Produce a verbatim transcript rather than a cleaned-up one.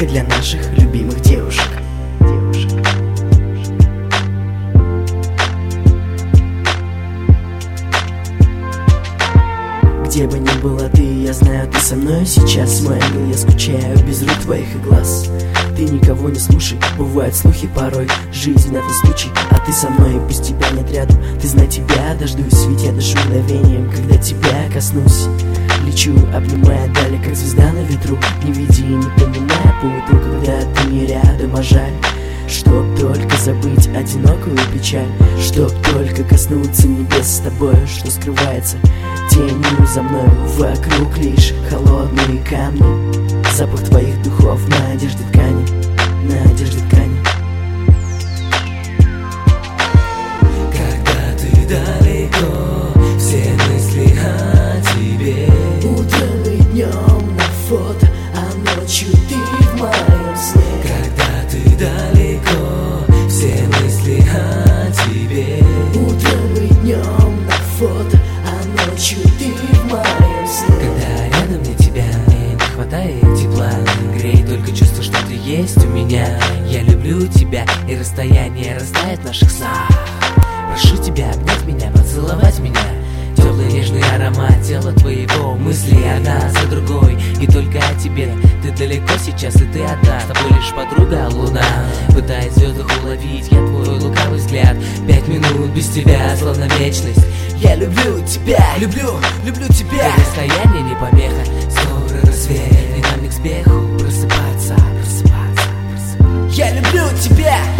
только для наших любимых девушек. Девушек. Где бы ни была ты, я знаю, ты со мной сейчас. Мой ангел, я скучаю без рук твоих и глаз. Ты никого не слушай, бывают слухи порой. Жизнь это случай, а ты со мной, и пусть тебя нет рядом. Ты знай, тебя дождусь, ведь я дышу мгновением, когда тебя коснусь. Лечу, обнимая дали, как звезда на ветру. Не видя и не понимая по утру, когда ты не рядом, а жаль. Чтоб только забыть одинокую печаль, чтоб только коснуться небес с тобой, что скрывается тенью за мной. Вокруг лишь холодные камни, запах твоих духов на одежде ткани, на одежде ткани. Когда ты далеко, все мысли о тебе. Утром и днем на фото, а ночью ты в моем сне. Когда ты далеко, все мысли о тебе. Утром и днем на фото, а ночью ты в моем сне. Когда рядом нет тебя, мне не хватает тепла. Греет только чувство, что ты есть у меня. Я люблю тебя, и расстояние растает в наших снах. Прошу тебя обнять меня, поцеловать меня. Теплый нежный аромат тела твоего, мысли одна за другой, и только о тебе. Ты далеко сейчас, и ты одна, с тобой лишь подруга луна. Пытаясь в звездах уловить я твой лукавый взгляд. Пять минут без тебя, словно вечность. Я люблю тебя, люблю, люблю тебя. И расстояние не помеха, скоро рассвет, и нам не к спеху просыпаться, просыпаться, просыпаться. Я люблю тебя.